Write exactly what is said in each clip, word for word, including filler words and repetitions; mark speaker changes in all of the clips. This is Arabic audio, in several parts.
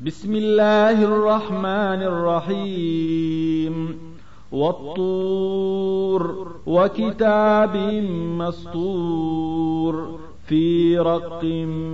Speaker 1: بسم الله الرحمن الرحيم والطور وكتاب مسطور في رق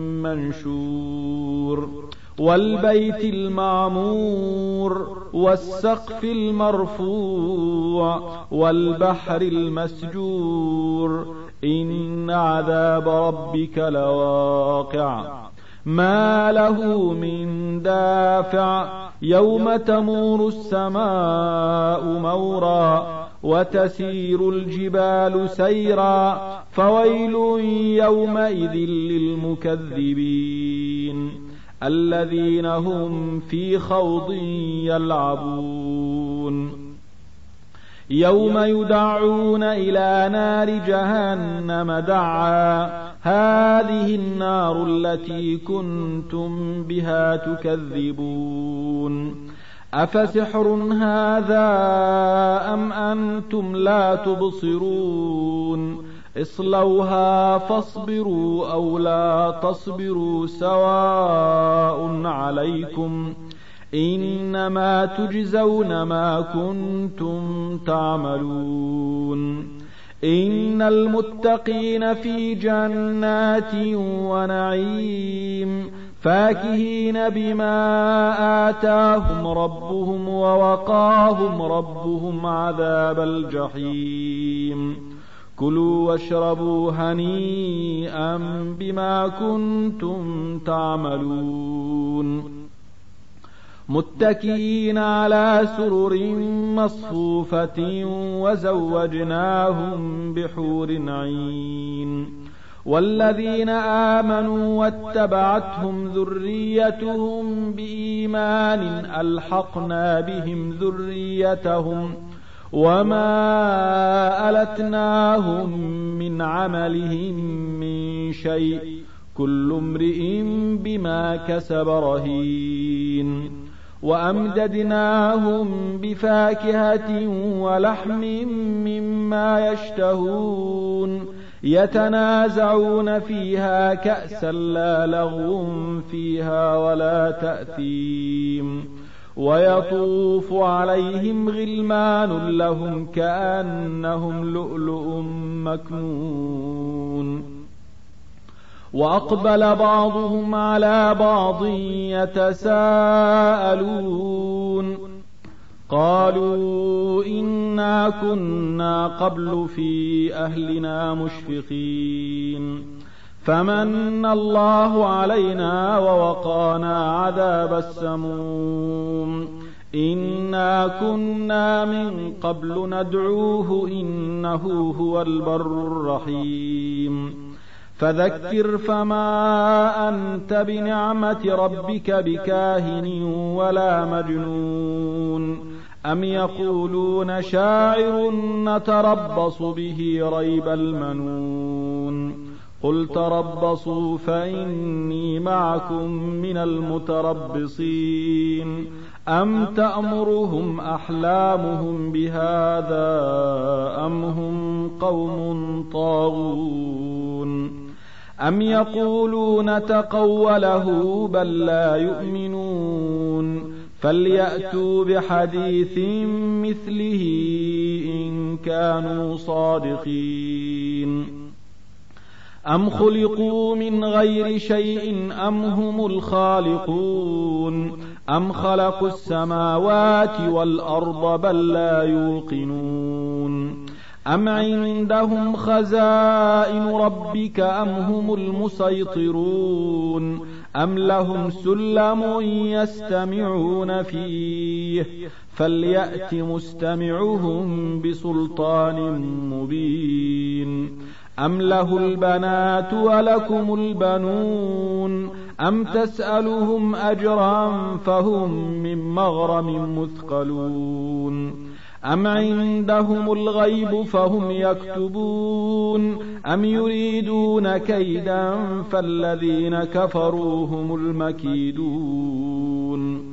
Speaker 1: منشور والبيت المعمور والسقف المرفوع والبحر المسجور إن عذاب ربك لواقع ما له من دافع يوم تمور السماء مورا وتسير الجبال سيرا فويل يومئذ للمكذبين الذين هم في خوض يلعبون يوم يدعون إلى نار جهنم دعا هذه النار التي كنتم بها تكذبون أفسحر هذا أم أنتم لا تبصرون اصلوها فاصبروا أو لا تصبروا سواء عليكم إنما تجزون ما كنتم تعملون إن المتقين في جنات ونعيم فاكهين بما آتاهم ربهم ووقاهم ربهم عذاب الجحيم كلوا واشربوا هنيئا بما كنتم تعملون متكئين على سرر مصفوفة وزوجناهم بحور عين والذين آمنوا واتبعتهم ذريتهم بإيمان ألحقنا بهم ذريتهم وما ألتناهم من عملهم من شيء كل امرئ بما كسب رهين وأمددناهم بفاكهة ولحم مما يشتهون يتنازعون فيها كأسا لا لغو فيها ولا تأثيم ويطوف عليهم غلمان لهم كأنهم لؤلؤ مكنون وأقبل بعضهم على بعض يتساءلون قالوا إنا كنا قبل في أهلنا مشفقين فمن الله علينا ووقانا عذاب السموم إنا كنا من قبل ندعوه إنه هو البر الرحيم فذكر فما أنت بنعمة ربك بكاهن ولا مجنون أم يقولون شاعر نتربص به ريب المنون قل تربصوا فإني معكم من المتربصين أم تأمرهم أحلامهم بهذا أم هم قوم طاغون أم يقولون تقوله بل لا يؤمنون فليأتوا بحديث مثله إن كانوا صادقين أم خلقوا من غير شيء أم هم الخالقون أم خلقوا السماوات والأرض بل لا يوقنون أم عندهم خزائن ربك أم هم المسيطرون أم لهم سلم يستمعون فيه فليأت مستمعهم بسلطان مبين أم له البنات ولكم البنون أم تسألهم أجرا فهم من مغرم مثقلون أم عندهم الغيب فهم يكتبون أم يريدون كيدا فالذين كفروا هم المكيدون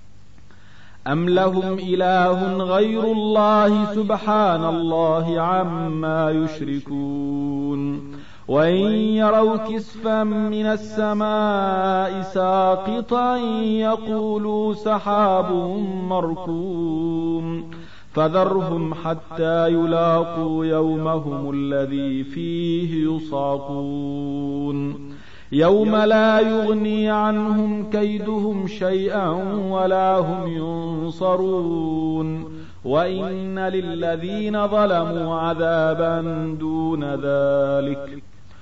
Speaker 1: أم لهم إله غير الله سبحان الله عما يشركون وإن يروا كسفا من السماء ساقطا يقولوا سحاب مركوم فذرهم حتى يلاقوا يومهم الذي فيه يصعقون يوم لا يغني عنهم كيدهم شيئا ولا هم ينصرون وإن للذين ظلموا عذابا دون ذلك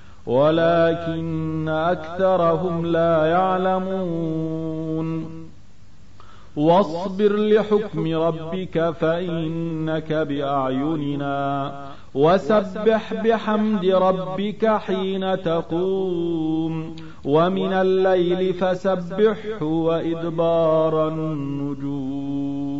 Speaker 1: ولكن أكثرهم لا يعلمون واصبر لحكم ربك فإنك بأعيننا وسبح بحمد ربك حين تقوم ومن الليل فسبحه وإدبار النجوم